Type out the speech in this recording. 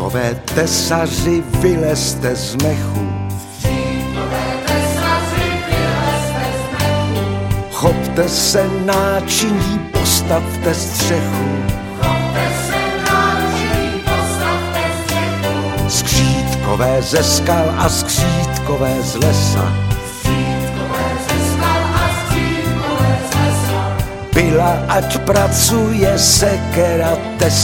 Skřítkové tesaři, vylezte z mechu. Chopte se náčiní, postavte střechu. Skřítkové ze skal a skřítkové z lesa. Pila ať pracuje sekera,